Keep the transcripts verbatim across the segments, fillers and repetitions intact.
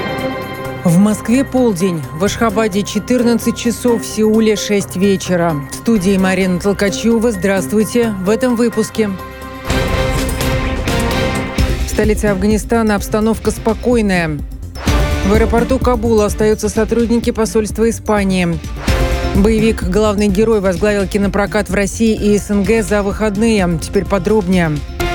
В Москве полдень, в Ашхабаде четырнадцать часов, в Сеуле шесть вечера. В студии Марина Толкачева. Здравствуйте. В этом выпуске. В столице Афганистана обстановка спокойная. В аэропорту Кабула остаются сотрудники посольства Испании. Боевик «Главный герой» возглавил кинопрокат в России и СНГ за выходные. Теперь подробнее.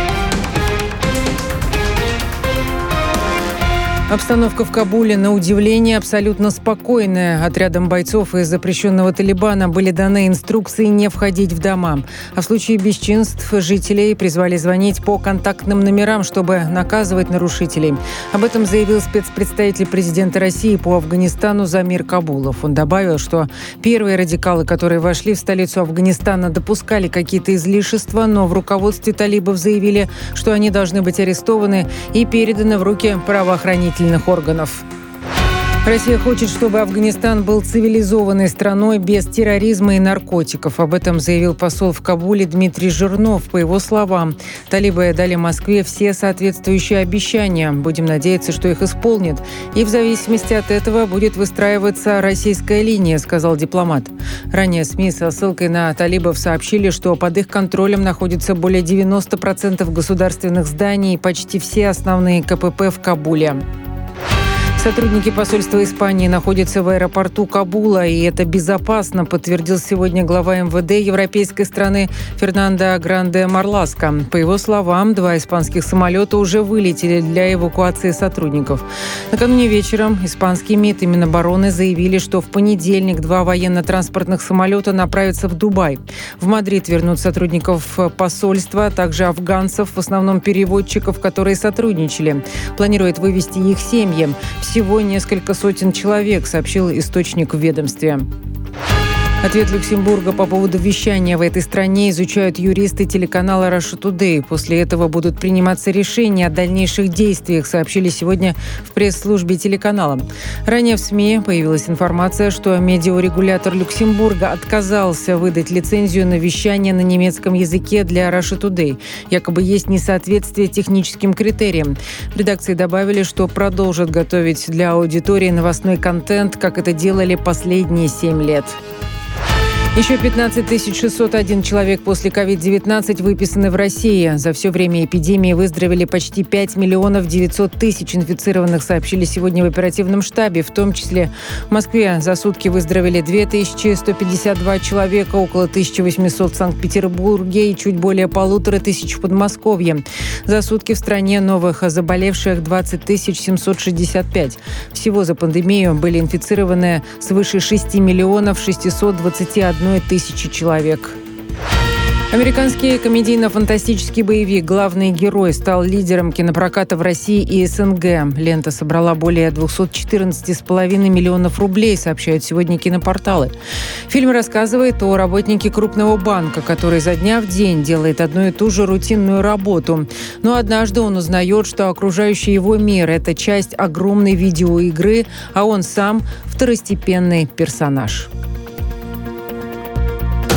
Обстановка в Кабуле, на удивление, абсолютно спокойная. Отрядам бойцов из запрещенного Талибана были даны инструкции не входить в дома. А в случае бесчинств жителей призвали звонить по контактным номерам, чтобы наказывать нарушителей. Об этом заявил спецпредставитель президента России по Афганистану Замир Кабулов. Он добавил, что первые радикалы, которые вошли в столицу Афганистана, допускали какие-то излишества, но в руководстве талибов заявили, что они должны быть арестованы и переданы в руки правоохранителей органов. Россия хочет, чтобы Афганистан был цивилизованной страной без терроризма и наркотиков. Об этом заявил посол в Кабуле Дмитрий Жирнов. По его словам, талибы дали Москве все соответствующие обещания. Будем надеяться, что их исполнят. И в зависимости от этого будет выстраиваться российская линия, сказал дипломат. Ранее СМИ со ссылкой на талибов сообщили, что под их контролем находится более девяносто процентов государственных зданий и почти все основные КПП в Кабуле. Сотрудники посольства Испании находятся в аэропорту Кабула, и это безопасно, подтвердил сегодня глава эм вэ дэ европейской страны Фернандо Гранде Марласко. По его словам, два испанских самолета уже вылетели для эвакуации сотрудников. Накануне вечером испанские МИД и Минобороны заявили, что в понедельник два военно-транспортных самолета направятся в Дубай. В Мадрид вернут сотрудников посольства, а также афганцев, в основном переводчиков, которые сотрудничали. Планируют вывести их семьи. Всего несколько сотен человек, сообщил источник в ведомстве. Ответ Люксембурга по поводу вещания в этой стране изучают юристы телеканала Russia Today. После этого будут приниматься решения о дальнейших действиях, сообщили сегодня в пресс-службе телеканала. Ранее в СМИ появилась информация, что медиарегулятор Люксембурга отказался выдать лицензию на вещание на немецком языке для Russia Today. Якобы есть несоответствие техническим критериям. В редакции добавили, что продолжат готовить для аудитории новостной контент, как это делали последние семь лет. Еще пятнадцать тысяч шестьсот один человек после ковид девятнадцать выписаны в России. За все время эпидемии выздоровели почти пять миллионов девятьсот тысяч инфицированных, сообщили сегодня в оперативном штабе. В том числе в Москве за сутки выздоровели две тысячи сто пятьдесят два человека, около тысяча восемьсот в Санкт-Петербурге и чуть более полутора тысяч в Подмосковье. За сутки в стране новых заболевших двадцать тысяч семьсот шестьдесят пять. Всего за пандемию были инфицированы свыше шести миллионов шестисот двадцати одной тысячи человек. Американский комедийно-фантастический боевик «Главный герой» стал лидером кинопроката в России и СНГ. Лента собрала более двухсот четырнадцати с половиной миллионов рублей, сообщают сегодня кинопорталы. Фильм рассказывает о работнике крупного банка, который изо дня в день делает одну и ту же рутинную работу. Но однажды он узнает, что окружающий его мир – это часть огромной видеоигры, а он сам – второстепенный персонаж.